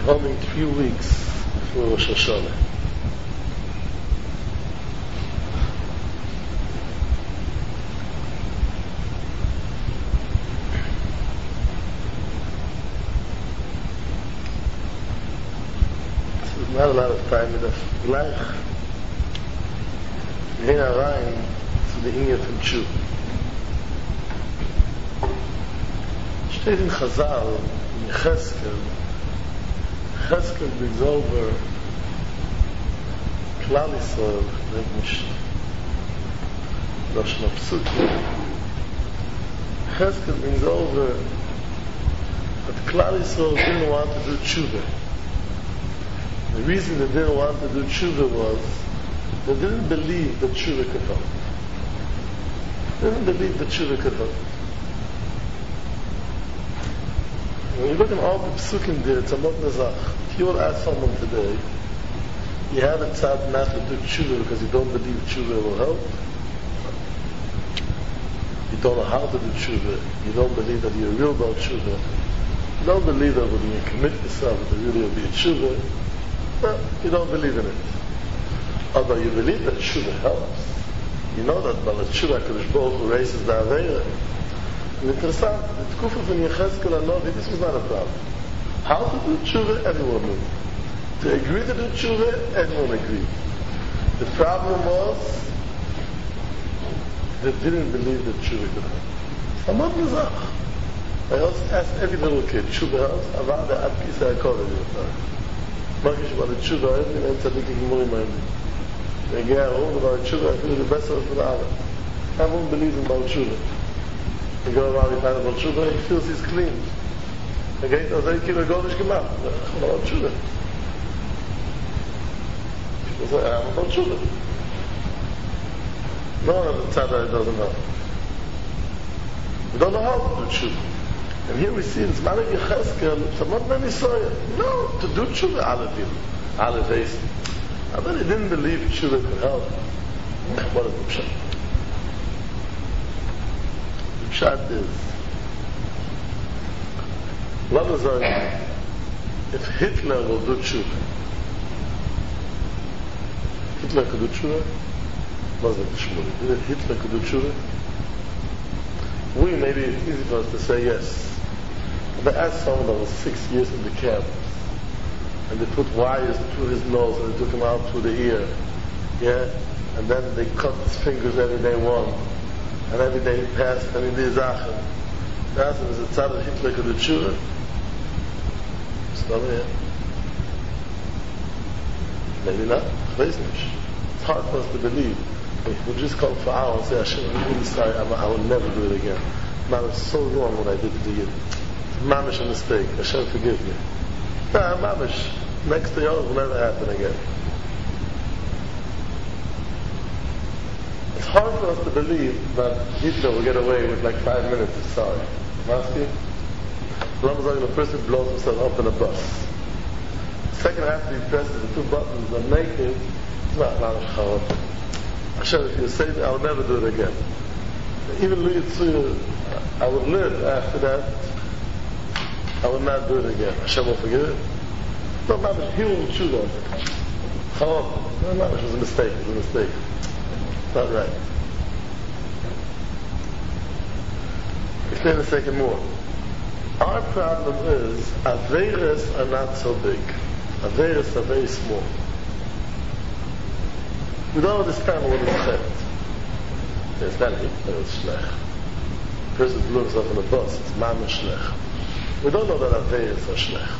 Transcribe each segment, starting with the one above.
coming 3 weeks before Rosh Hashanah. There's not a lot of time enough. Gleich, we gehen rein zu der Inge von Tshuva. Steht in Chazal, in Cheskel brings over Klal Yisrael, nicht Rosh Hashanah. Cheskel brings over that Klal Yisrael didn't want to do tshuva. The reason they didn't want to do tshuva was they didn't believe that tshuva could help. They didn't believe that tshuva could help. When you look at all the psukim there, it's a lot nazach. If you will ask someone today, you have a tzad not to do tshuva because you don't believe tshuva will help. You don't know how to do tshuva. You don't believe that you're real about tshuva. You don't believe that when you commit yourself that there really will be a tshuva. No, you don't believe in it. Although you believe that tshuva helps. You know that by the tshuva HaKadosh Baruch Hu raises the Aveira. Interessant, the Tkufa from Yechezkel and Novi, this was not a problem. How to do tshuva, everyone knew. To agree to do tshuva, everyone agreed. The problem was, they didn't believe that tshuva could help. Samad Mizach. I also asked every little kid, tshuva helps? Avada ad kisa HaKodesh. Markish about the tshuva, everything ends up thinking more in my mind. They get home about tshuva, I feel the best of it for the other. Everyone believes in about tshuva. He goes around, he finds about tshuva, he feels he's clean. Again, I say, Kira Godish Gemach. I'm about tshuva. People say, I'm about tshuva. No one of the tzaddah doesn't know. We don't know how to do tshuva. And here we see in Zman Yechezkel, it's not many soya. No, to do tshuva, Aleph Eis. I bet he didn't believe tshuva could help. What is the pshat? Pshat is, let us say, if Hitler will do tshuva, Hitler could do tshuva, what's that shmuri? Did Hitler could do tshuva? Maybe it's easy for us to say yes. But they asked someone that was 6 years in the camp, and they put wires through his nose, and they took him out through the ear, yeah? And then they cut his fingers every day one. And every day he passed, and in the Zachem. They asked him, is it tzad that Hitler could do tshuva? Still here. Maybe not. It's hard for us to believe. If we just come for hours and say, Hashem, I'm really sorry, I will never do it again. Man, it's so wrong what I did to you. It's mamish a mistake. Hashem, forgive me. Nah, mamish. Next to yours will never happen again. It's hard for us to believe that Hitler will get away with like 5 minutes of sorry. Masky? The person blows himself up in a bus. Second after he presses the 2 buttons and naked, it's not mamish. Hashem, if you say that, I'll never do it again. Even Louis Tzuya, I would live after that. I would not do it again. Hashem will forgive it. No, Mamish, he will choose on it. No, Mamish, it was a mistake. It was a mistake. It's not right. Explain a second more. Our problem is, Aveiras are not so big. Aveiras are very small. We don't understand what is chet. It's not Hitler, it's shlech. The person blew himself on a bus, it's mamish shlech. We don't know that Aveiras are shlech.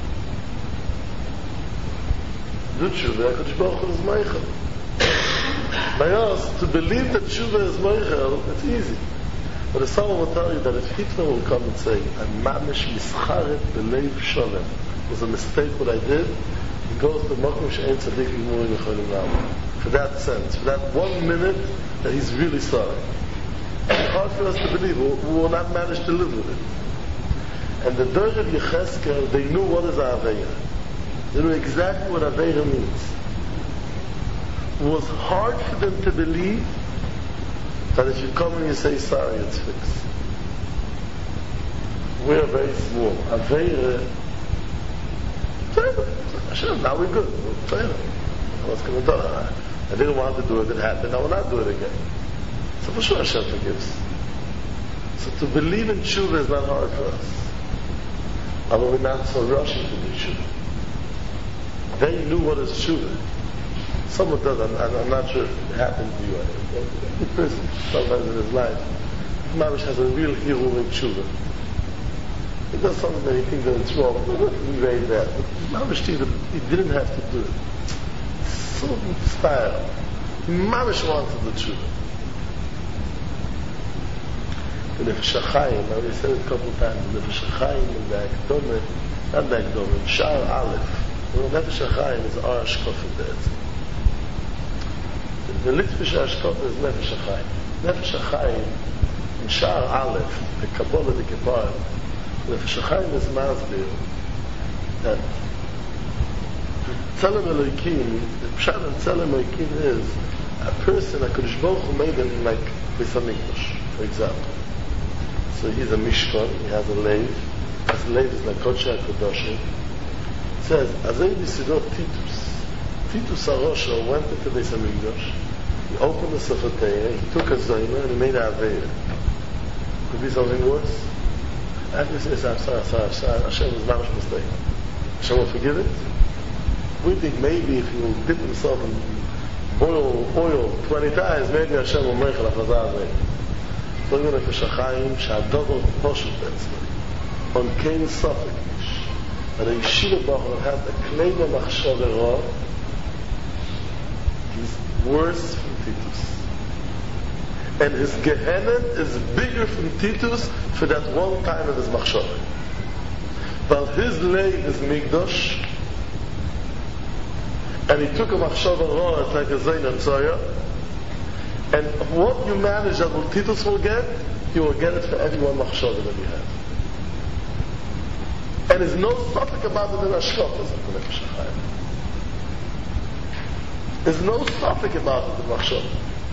Do tshuva, HaKadosh Baruch Hu is meichel. By us, to believe that tshuva is meichel, it's easy. But if someone will tell you that if Hitler will come and say, I'm mamish mischaret b'leiv sholem, it was a mistake what I did, he goes to Makom she'en tzaddik l'murim yecholim la'amah. For that sense, for that 1 minute that he's really sorry. It's hard for us to believe. We will not manage to live with it. And the Derech of Yechezkel, they knew what is Aveira. They knew exactly what Aveira means. It was hard for them to believe that if you come and you say sorry, it's fixed. We are very small. Aveira, very Hashem, now we're good. We're fine. What's going to do? I didn't want to do it, it happened, I will not do it again. So for sure Hashem forgives. So to believe in tshuva is not hard for us. Although we're not so rushing to do tshuva. They knew what is tshuva. Someone does, I'm not sure it happened to you. A person, sometimes in his life, Mamish has a real hero in tshuva. He does something that he thinks that it's wrong. He raised that. But Mamish, he didn't have to do it. So inspired. Mamish wanted the tshuva. The Nefesh HaChaim, I already said it a couple of times, the Nefesh HaChaim in the Akdome, not the Akdome, Sha'ar Aleph. The Nefesh HaChaim is our Ashkofa Be'etzim. The Litvish Ashkofa is Nefesh HaChaim. Nefesh HaChaim, in Sha'ar Aleph, the Kabbalah, the Kippur, Nefesh HaChaim is Masbir, that Tzelem Elokim, the Pshat of Tzelem Elokim is a person, a Kodesh Baruch Hu made him like Beis HaMikdash, for example. So he's a Mishkan, he has a Leiv. His Leiv is like Kodesh HaKadoshim. It says, Azay B'Sidot Titus. Titus HaRosha went into Beis HaMikdash. He opened the Sefer Torah, he took a Zoyma and he made a Aveira. Could be something worse? After he says, I'm sorry, Hashem is not a mistake. Hashem will forgive it? We think maybe if he will dip himself in boil oil 20 times, maybe Hashem will make a chazah. So we're going to Nefesh שהדבר פשוט אצלו. On kein Safek ish. And the Yeshiva Bachar had a kleine machshava ra. He's worse from Titus. And his Gehenna is bigger from Titus for that one time of his machshava. But his leiv is Migdosh, and he took a machshava ra, it's like a zayin and tzaya. And what you manage that will Titus will get, you will get it for every one machshava that you have. And there's no suffix about it in Ashkafas of the Nefesh HaChaim. There's no suffix about it in machshava.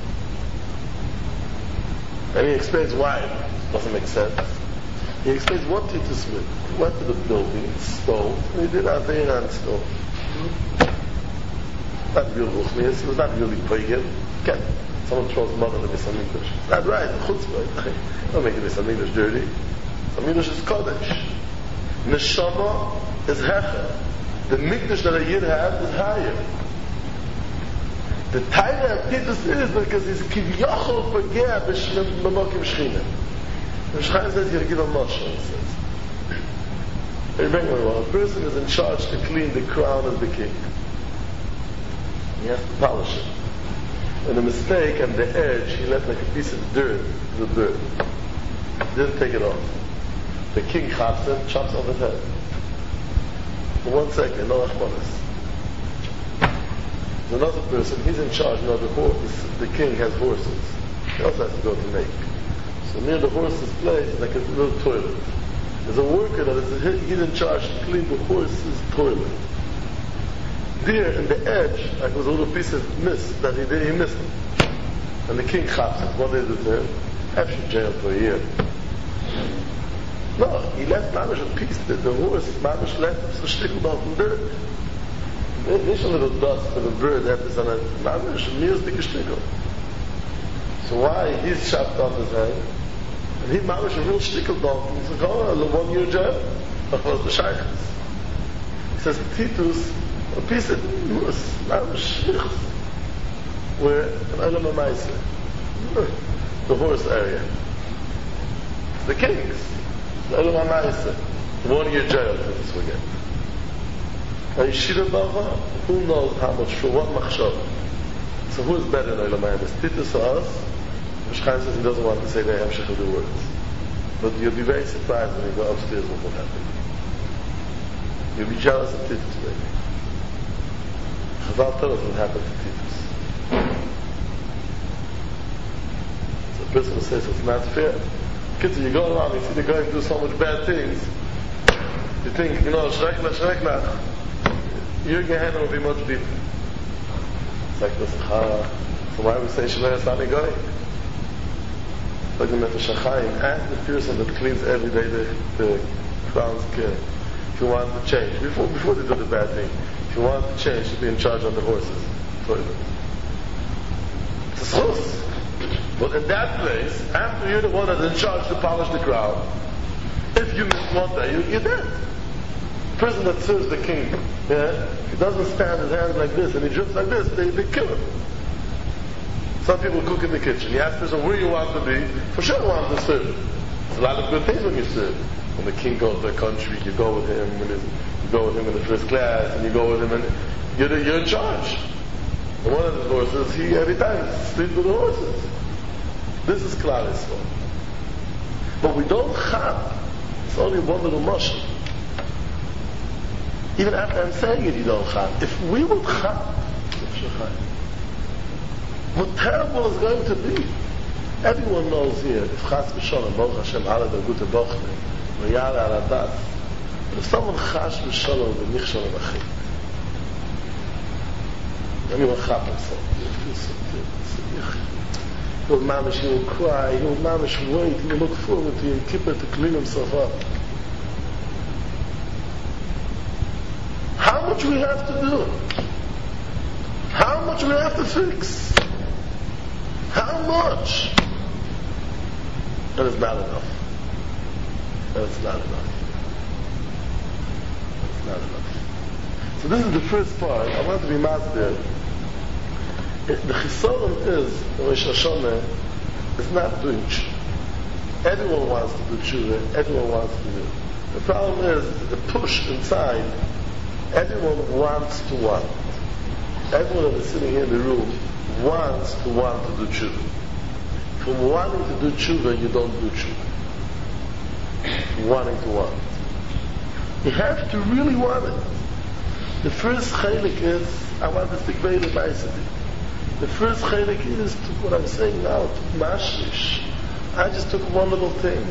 And he explains why it doesn't make sense. He explains what Titus did. He went to the building, stole, and he did Aveira and stole. Not real Ruchnias, he was not really pagan. Again, someone throws mud on the Beis HaMikdash. It's not right, it's chutzpah. Don't make the Beis HaMikdash dirty. Beis HaMikdash is Kodesh. Neshama is Hecha. The Mikdash that a Yid has is higher. The Taina of Titus is because he's Kivyachol Pagea B'Mokim Shechina. The Shechina says you give a mashal, he says. Remember, a person is in charge to clean the crown of the king. He has to polish it. And a mistake on the edge, he left like a piece of dirt to the bird. Didn't take it off. The king chops it, chops off his head. For 1 second, no achmanis. There's another person, he's in charge, the king has horses. He also has to go to make. So near the horse's place, like a little toilet. There's a worker that is, he's in charge to clean the horse's toilet. There in the edge, like was a little piece of mist that he missed it. And the king chops it. What did it do? Actually jail for a year. No, he left Mamish a piece that the horse, Mamish left some stickled off in dirt. There's a little dust of a bird that is on a Mamish, a mere stick stickled. So why? He's chopped off his head. And he Mamish a real stickled off. He's like, oh, the 1 year jail. That was the shaykhs. He says, Titus, a piece of Mamish, where an Olam HaMaaseh, the horse area. The kings. The Olam HaMaaseh. 1 year jail for this again. And Yeshiva Bava, who knows how much for what machshava? So who is better than Olam HaMaaseh? Titus or us? Mishchaim says he doesn't want to say the Hemshech of the words. But you'll be very surprised when you go upstairs what will happen. You'll be jealous of Titus maybe. Chazal tell us what happened to Titus. So a person says it's not fair. Kids, you go around, you see the guy do so much bad things. You think, Shrekna. Your Gehenna will be much deeper. It's like this, so why we say Shalei Asani Goy? Like the Nefesh HaChaim, and the person that cleans every day the crown's care. if you wanted to change, before they do the bad thing, if you wanted to change, you'd be in charge on the horses. Toilet. It's a schus. But in that place, after you're the one that's in charge to polish the crowd, if you miss one day, you're dead. The person that serves the king, he doesn't stand his hands like this and he drips like this, they kill him. Some people cook in the kitchen. You ask the person where you want to be, for sure you want to serve. There's a lot of good things when you serve. When the king goes to a country, you go with him, you go with him in the first class, and you go with him, and you're in charge. And one of the horses, he every time sleeps with the horses. This is Klal Yisrael. But we don't have. It's only one little mushroom. Even after I'm saying it, you don't have. If we would have, what terrible is going to be. Everyone knows here, if Chas V'Shalom, Baruch Hashem, Ala Bergute Bochne, V'Yara Ala Das, but if someone Chas V'Shalom, V'Nichshon V'Achit, anyone Chap himself, he will mamish, he will cry, he will mamish wait, he will look forward to Yom Kippur to clean himself up. How much we have to do? How much we have to fix? How much? And it's not enough. And it's not enough. It's not enough. So this is the first part. I want to be master. The chisaron is, the Rosh Hashanah, is not doing tshuva. Everyone wants to do tshuva. Everyone wants to do it. The problem is the push inside. Everyone wants to want. Everyone that is sitting here in the room wants to want to do tshuva. From wanting to do tshuva, you don't do tshuva. Wanting to want. You have to really want it. The first chalik is, I want to speak very nicely. The first chalik is to what I'm saying now, to mashlish. I just took one little thing.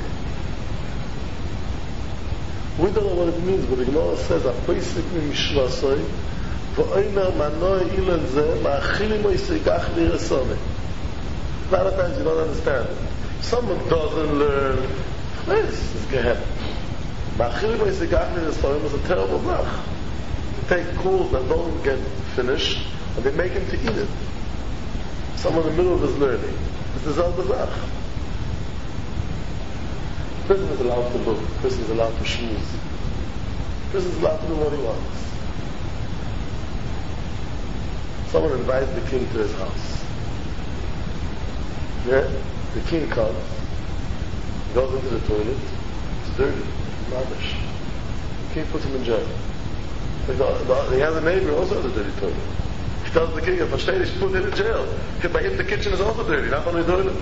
We don't know what it means, but the Gemara says, "Apoisik mi mishvasoi, v'oimer manoi ilan zeh, ma'achili mo yisegach li'resone." A lot of times you don't understand it. Someone doesn't learn, this is Gehenna. Ma'achili mo yisegach li'resone is a terrible zach. They take coals that don't get finished, and they make him to eat it. Someone in the middle of his learning. It's the Zelda zach. Person is allowed to look. Person is allowed to schmooze. Person is allowed to do what he wants. Someone invites the king to his house. Yeah? The king comes, goes into the toilet, it's dirty, rubbish. The king puts him in jail. He has a neighbor also has a dirty toilet. He tells the king, if I stay, put him in jail. By him, the kitchen is also dirty, not only the toilet.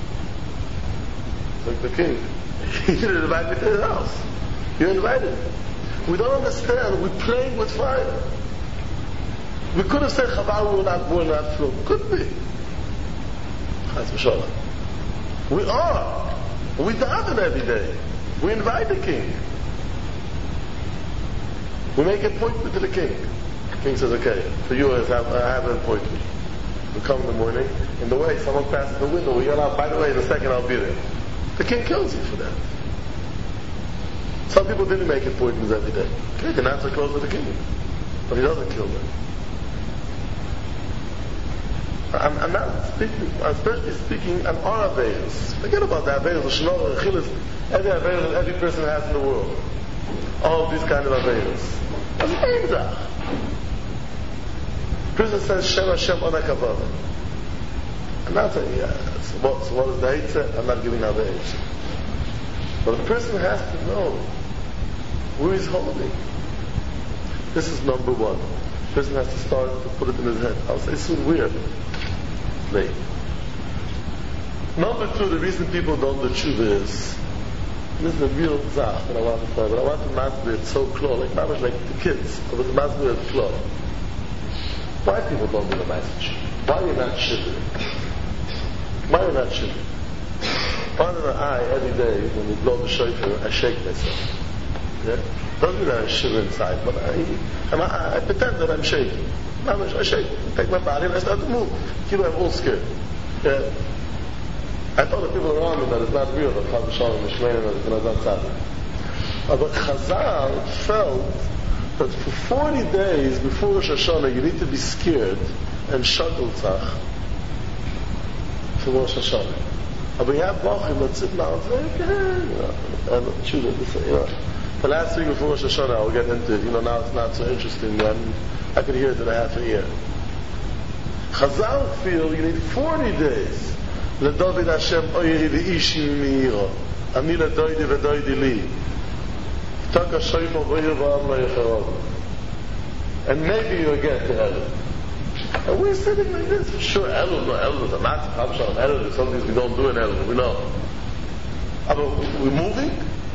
It's like the king. You didn't invite me to his house. You're invited. We don't understand. We're playing with fire. We could have said, Chaval, we're not born, not from. Could be. Chas v'sholem. We are. We daven every day. We invite the king. We make an appointment to the king. The king says, okay, for you I have an appointment. We come in the morning. In the way, someone passes the window. We yell out, by the way, in a second I'll be there. The king kills you for that. Some people didn't make appointments every day. Okay, they're not so close to the king. But he doesn't kill them. I'm not speaking, I'm especially speaking on our Aveils. Forget about the Aveils, the Shnor, the Chilis, every Aveil that every person has in the world. All of these kind of Aveils. That's an Zach. Person says, Shem Hashem Onakavah. I'm not saying, so what is the Eitzah? I'm not giving out the Eitzah. But a person has to know where he's holding. This is number one. The person has to start to put it in his head. I'll say soon where. Late. Number two, the reason people don't do tshuva is, this is a real zach that I want to tell, but I want to master it so close, like the kids. I was master it close. Why people don't do the message? Why are you not shivering? Why are you not shivering? Under the eye, every day, when we blow the shofar, I shake myself. Yeah? Doesn't mean that I shiver inside, but I pretend that I'm shaking. I shake. I take my body and I start to move. I'm all scared. Yeah? I told the people around me that it's not real, that Chaz V'Shalom is Shmein and it's not Tzaddik. But Chazal felt that for 40 days before Rosh Hashanah you need to be scared and shagultzach for Rosh Hashanah. But you have Bachim that sit now and say, okay, and shoot it. The last week before Rosh Hashanah I'll get into it. Now it's not so interesting. I could hear it in a half a year. Chazal feel you need 40 days. LeDavid Hashem oyeri v'ishi mimiro. Ani ledoidi v'doidi li. Taka shoymo v'oyer v'am lo. And maybe you'll get to Elul. And we're sitting like this. For sure, Elul, no Elul. The Matzah, Hamshah, Elul is something we don't do in Elul. We know. But we're moving.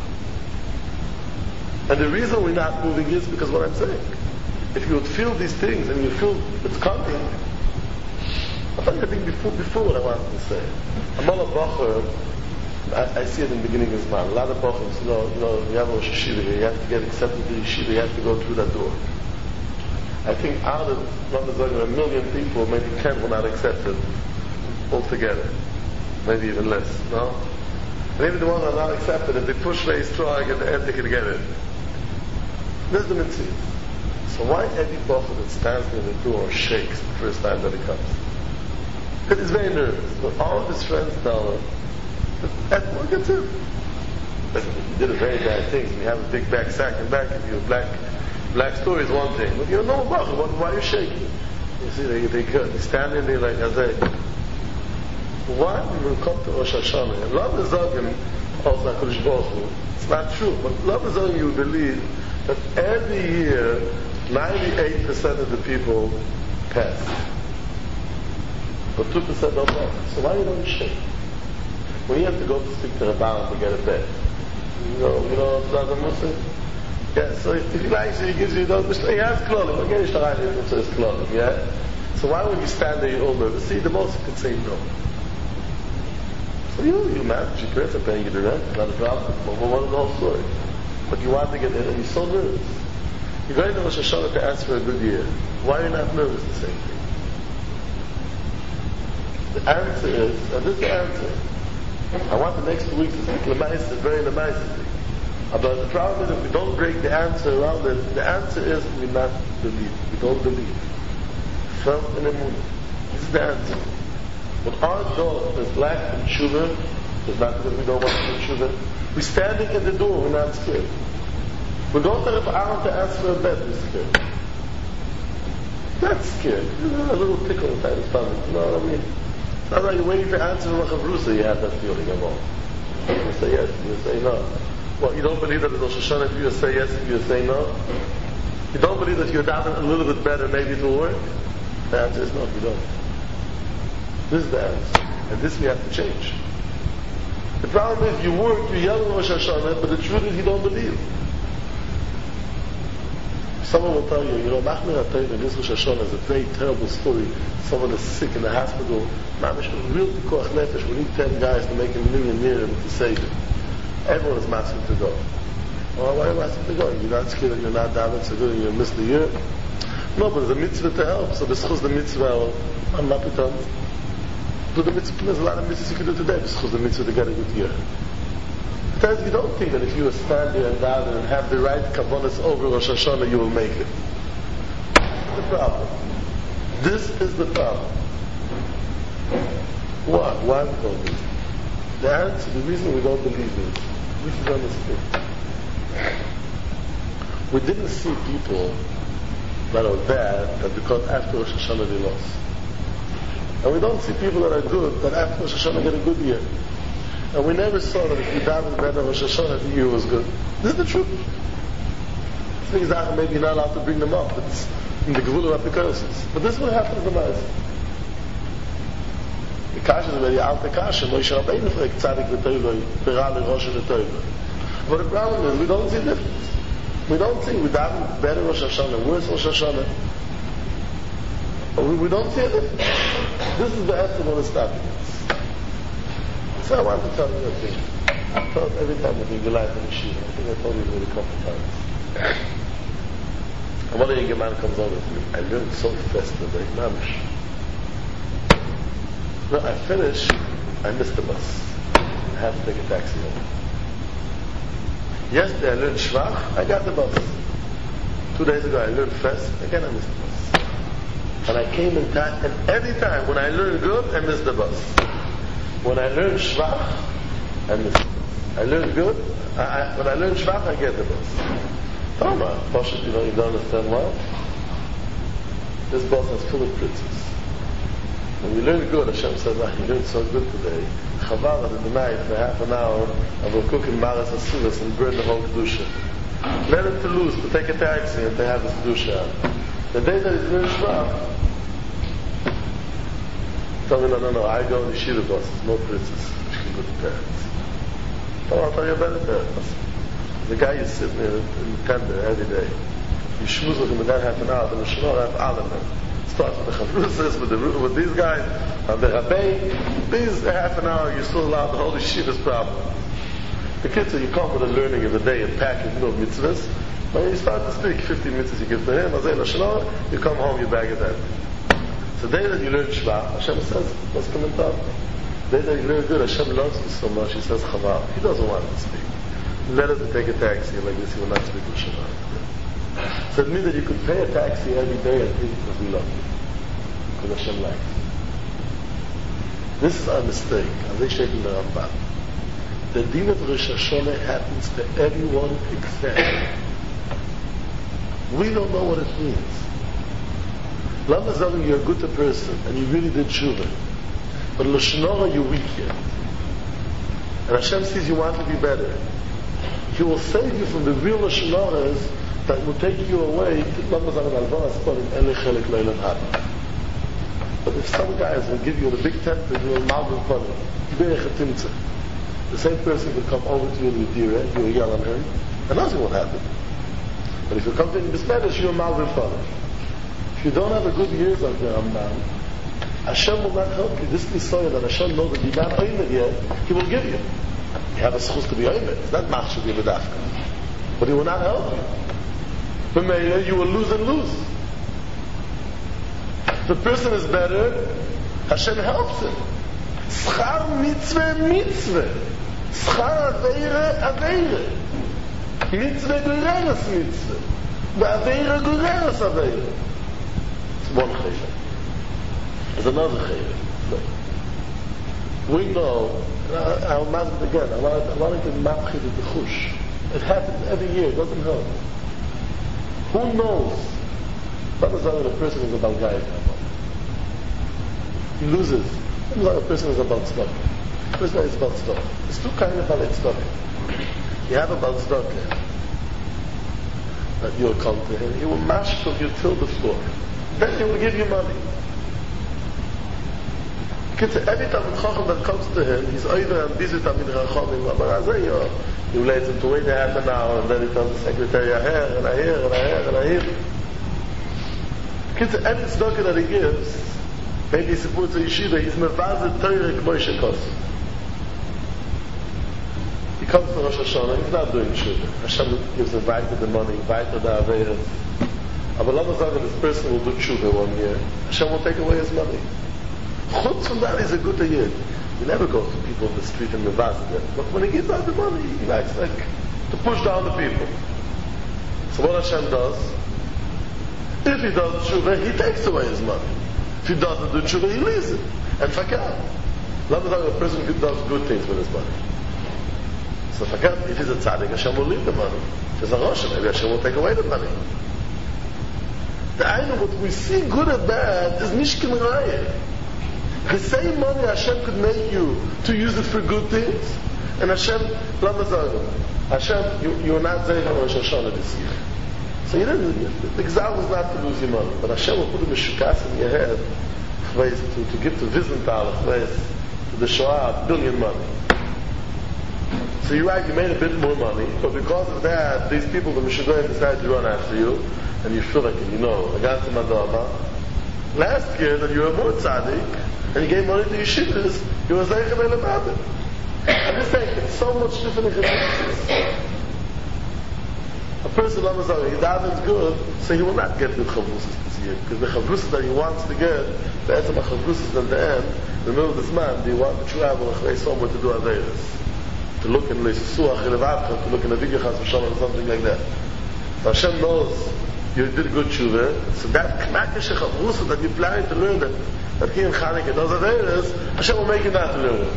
And the reason we're not moving is because what I'm saying. If you would feel these things and you feel it's coming, I think before what I wanted to say. Amal Bacher, I see it in the beginning of Zman. A lot of Bachers, you have a Rosh Yeshiva here, you have to get accepted to Yeshiva, you have to go through that door. I think out of, a million people, maybe 10 will not accept it altogether. Maybe even less, no? And even the ones that are not accepted, if they push very strong at the end, they can get it. This is the mitzvah. So why every Bacher that stands near the door shakes the first time that he comes? Because he's very nervous. But all of his friends tell him, at work it's him. He did a very bad thing. You have a big back sack and back of you. Black story is one thing. But you're a normal Bacher. Why are you shaking? You see, they stand in there like Azay. Why when we come to Rosh Hashanah? And love is talking also HaKadosh Baruch Hu. It's not true. But love is talking, you believe that every year 98% of the people pass. But 2% don't pass. So why you don't shake? When you have to go to speak to Rabban to get a bed. You know Brother Muslim? Yeah, so if he likes you, he gives you those, he has clothing. Okay, so it's clothing, yeah? So why when you stand there, you're all nervous? See, the most you can say no. So you manage, your parents are paying you the rent, not a problem. But what is the whole story? But you want to get in and you're so nervous. You're going to Rosh Hashanah to ask for a good year. Why are you not nervous? The same thing. The answer is, and this is the answer. I want the next 2 weeks to speak Lamais, very Lamais. But the problem is if we don't break the answer around it, the answer is we not believe. We don't believe. Firm in Emunah. This is the answer. When our door is black and tshuva, it's not because we don't want to do tshuva. We're standing in the door, we're not scared. We go to the Aaron to ask for a bed, we're scared. Not scared. A little tickle inside the stomach. You know what I mean? It's not like you're waiting for answer from a chavrusa, you have that feeling of all. You say yes, you say no. Well, you don't believe that it's Rosh Hashanah if you say yes, if you say no? You don't believe that you're down a little bit better, maybe it will work? The answer is no, you don't. This is the answer. And this we have to change. The problem is you work, you yell Rosh Hashanah, but the truth is you don't believe. Someone will tell you, Mahmir HaTayv in this Rosh Hashanah is a very terrible story. Someone is sick in the hospital. Mamish, real pikuach nefesh. We need 10 guys to make a millionaire to save him. Everyone is asking to go. Well, why are you asking to go? You're not scared that you're not down so good and you'll miss the year? No, but there's a mitzvah to help. So this is the mitzvah. I'm not pretending. Do the mitzvah. There's a lot of mitzvahs you can do today. This is the mitzvah to get a good year. Because you don't think that if you stand there and down and have the right kavanas over Rosh Hashanah, you will make it. The problem. This is the problem. Why we don't believe? The answer, the reason we don't believe is, we should understand. We didn't see people that are bad that because after Rosh Hashanah they lost. And we don't see people that are good that after Rosh Hashanah get a good year. And we never saw that if you davened better Rosh Hashanah, the year was good. This is the truth. Things that maybe you're not allowed to bring them up. It's in the Gevul of Apikosis. But this is what happens in the life. The Kasha is very out the Kasha. Moshe Rabbeinu fragt Tzadik v'Toiloi, Beral Rosh v'Toiloi. But the problem is we don't see difference. We don't see we daven better Rosh Hashanah, worse Rosh Hashanah. We don't see a difference. This is the answer of what is stopping us. So I want to tell you a thing. I told every time I think you like the machine. I think I told you it a couple of times. And one young man comes over to me. I learned so fast today. Mamish. No, I finished. I missed the bus. I have to take a taxi home. Yesterday I learned Shvach, I got the bus. 2 days ago I learned Fest, again I missed the bus. And I came in time, and every time when I learned good, I missed the bus. When I learned Shvach, I missed the bus. I learned good, when I learned Shvach, I get the bus. Tama, Pasha, you don't understand why? This bus is full of princes. When you learn good, Hashem says, you learned so good today. Chaval in the night for half an hour, I will cook in Maras Asuras and burn the whole Kedusha. Let him to lose, to take a taxi and to have his Kedusha out. The day that he's learned Shvach, tell me, no, I go in the Yeshiva buses, no princess. She can go to parents. I'll tell you about it. The guy is sitting there in the tender every day. You schmooze with him in that half an hour, then the Shemar have all of them. Starts with the Chavrusas, with these guys, and the Rabbein. These half an hour, you're still allowed the whole Yeshiva's problem. The kids say you come with a learning of the day and pack your mitzvahs. When you start to speak 50 mitzvahs you give to him, you come home, your bag is empty. So the day that you learn Shvach, Hashem says, what's coming up? The day that you learn good, Hashem loves you so much, He says, Chaval, He doesn't want to speak. Let us take a taxi like this, He will not speak with Shema. So it means that you could pay a taxi every day and think because we love you. Because Hashem likes you. This is our mistake. As they shaking the Rambam. The din of Rosh Hashanah happens to everyone except. We don't know what it means. Lama Zalim, you're a good person and you really did tshuva. But Lashon Hara, you're weak yet. And Hashem sees you want to be better. He will save you from the real Lashon Haras that will take you away. But if some guys will give you in a big tent and you will malvin funny, the same person will come over to you with you will yell on him, and nothing will happen. But if you come to him in Bismillah, you're malvin funny. If you don't have a good years like the Rambam, Hashem will not help you. This is so that Hashem knows that you're not oimed yet, He will give you. You have a schus to be oimed. It's not machshav yevadafka. But He will not help you. But you will lose and lose. If the person is better, Hashem helps him. Schar mitzvah mitzvah. Schar aveire aveire. Mitzvah gureres mitzvah. Ve'aveire gureres aveire. It's one chayla. There's another chayla. We know, I'll imagine it again, I want to map the chush. It happens every year, it doesn't help. Who knows? What is the person is about Gaya? He loses. What is the person is about stock? The person is about stock. There's two kinds of about stock. You have about stock that you'll come to him. He will mash of you till the floor. Then he will give you money. Every time a chacham that comes to him, he's either and busy tamid rachamim, he lets him to wait a half an hour, and then he tells the secretary, I hear. Every tzedakah that he gives, maybe he supports a yeshiva, he's mevazet Torah k'moishe kosu. He comes to Rosh Hashanah, he's not doing yeshiva. Hashem gives him right to the money, right to the aveiras. But let us say that this person will do tshuva 1 year. Hashem will take away his money. Chutz from that is a good yid. He never goes to people in the street and mevazet them. But when he gives out the money, he likes to push down the people. So what Hashem does, if he does tshuva, he takes away his money. If he doesn't do tshuva, he leaves it. And fakir. Let me tell you, a person who does good things with his money. So fakir, if he's a tzaddik, Hashem will leave the money. If he's a Rosh, maybe Hashem will take away the money. The idea what we see good or bad is mishkin raya. The same money Hashem could make you to use it for good things, and Hashem, Hashem, you're not there on Rosh Hashanah this year. So you didn't, the exam was not to lose your money, but Hashem will put a mishukas in your head to give to Wiesenthal, to the Shoah, $1 billion money. So you're right, you made a bit more money, but because of that, these people, the Mishugoyim, decided to run after you, and you feel like, against the Madama. Last year, that you were more tzaddik, and you gave money to yeshivas, you were zeichem about it. I'm just saying, it's so much different in Chassidus. A person, he davens good, so he will not get the chavrusas this year, because the chavrusas that he wants to get, the etzem chavrusas at the end, in the middle of this man, they want to travel somewhere to do aveiros. to look in Leisuach Elevavcha, to look in a video chas v'shalom or something like that. But Hashem knows you did good tshuva, so that knakish chavrusa that you planning to learn, that here in Chanukah, those averas, Hashem will make you not to learn it.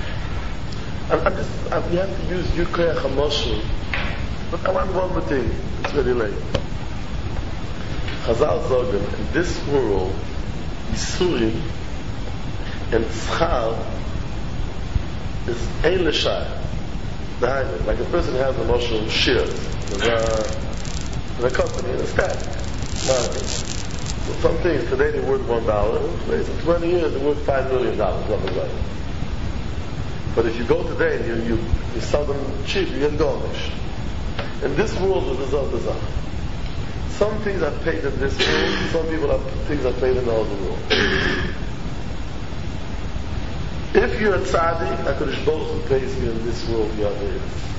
We have to use Yukreach HaMoshel, but I want one more thing, it's very late. Chazal sagen, in this world, Yisurim and Tzchar is ein l'shai. Like a person has a Moshel share, in a company, in a stack. Some things today they're worth $1, in 20 years they're worth $5 million, something like that. But if you go today and you sell them cheap, you get garnish. In this world, there's a some things are paid in this world, some things are paid in the other world. If you're a tzaddik, HaKadosh Baruch Hu pays you in this world, you are there.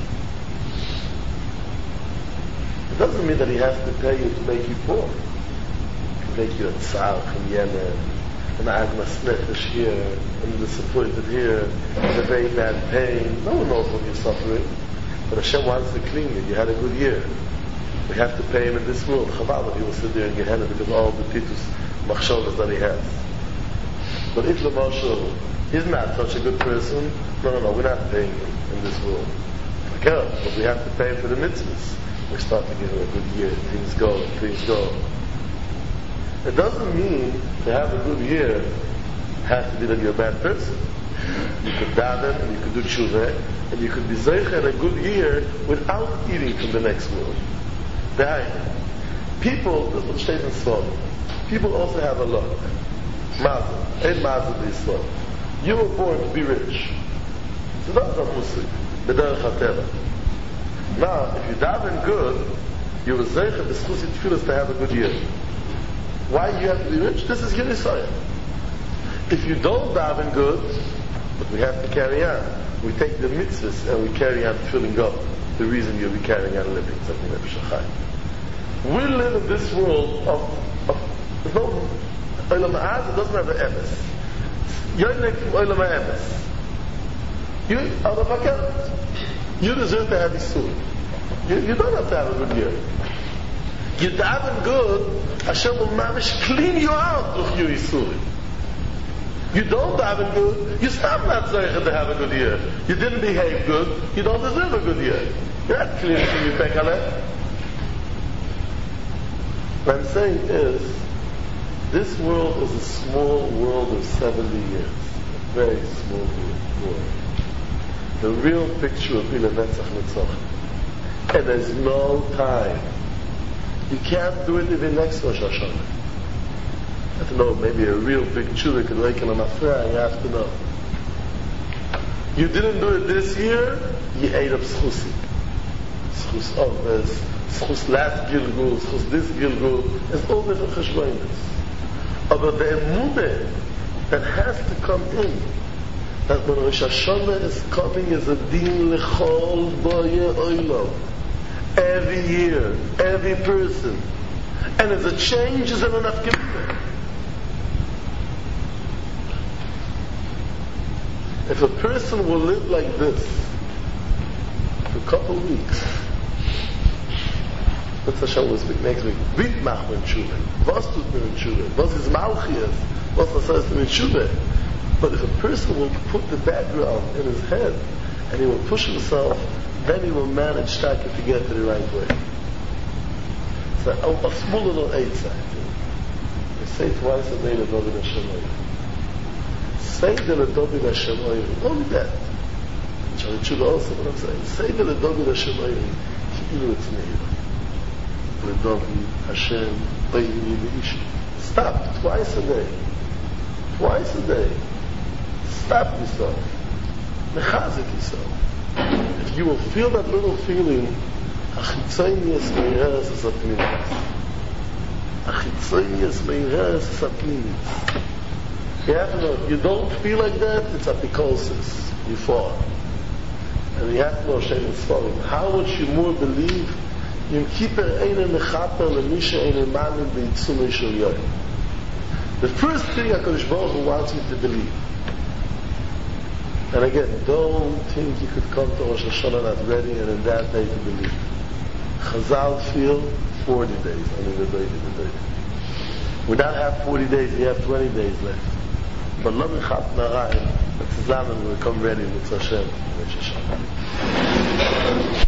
It doesn't mean that he has to pay you to make you poor. To make you a tzar from Yemen, and Agmas Nefesh here, and disappointed here, and a very bad pain. No one knows what you're suffering. But Hashem wants to clean you. You had a good year. We have to pay him in this world. Chaval, he will sit there in Gehenna because of all the titus machshavas that he has. But if the Moshe is not such a good person, no, we're not paying him in this world. Okay, but we have to pay him for the mitzvahs. We start to give him a good year. Things go. It doesn't mean to have a good year has to be that you're a bad person. You could daven and you could do tshuva and you could be zeicha in a good year without eating from the next world. People, this is what stays in Sodom. People also have a luck. Mazel. Ein mazel b'Yisrael. You were born to be rich. So that's a musik. B'derech HaTeva. Now, if you daven good, you were zeicha b'schusit tefillas to have a good year. Why you have to be rich? This is Yerushalayim. If you don't daven good, but we have to carry on. We take the mitzvahs and we carry on filling up the reason you'll be carrying on living. Something like Shachai. We live in this world of there's no Olam Ha'az, it doesn't have an emes. Yonik from Olam Ha'emes. You are the Fakir. You deserve to have Yisur. You don't have to have a good year. You daven good, Hashem will mamish clean you out of your Yisur. You don't daven good, you stop not zeicha to have a good year. You didn't behave good, you don't deserve a good year. You're not clean from your pekale. What I'm saying is, this world is a small world of 70 years. A very small world. The real picture will be the Netzach Netzach. And there's no time. You can't do it even next Rosh Hashanah. You have to know, maybe a real big tshuva could wake in a mafra, you have to know. You didn't do it this year, you ate up schusi. Schus there's schus last Gilgul, schus this Gilgul, there's all different cheshbonos. But the emunah that has to come in, that when Rosh Hashanah is coming is a din lechol boye oilo. Every year, every person. And as a change is an enough given. If a person will live like this for a couple of weeks, let's Hashem will speak next week. Bit mach men tshuva. Was tut men tshuva? Was is malchias? Was das men tshuva? But if a person will put the background in his head and he will push himself, then he will manage to get to the right way. So a small little eitzah. They say twice a day the David Hashem. Say the David Hashem. Only that. Shall I also what I'm saying? Say the David Hashem. Ki'ilu it's neira. The David Hashem. Stop twice a day. Twice a day. Stop yourself. Mechazik yourself. If you will feel that little feeling, achitzonius meiras is apnimis. Achitzonius meiras is apnimis. You have to know, if you don't feel like that, it's apikosis. You fall. And you have to know Shem is falling. How much you more believe? Yom Kippur eine mechaper lemisha eine manim beitzumei shel yoyim. The first thing HaKadosh Baruch Hu wants me to believe. And again, don't think you could come to Rosh Hashanah not ready and in that day to believe. Chazal feel 40 days. We not have 40 days, we have 20 days left. But Lo Michat Narayim, zusammen, we'll come ready with Hashem.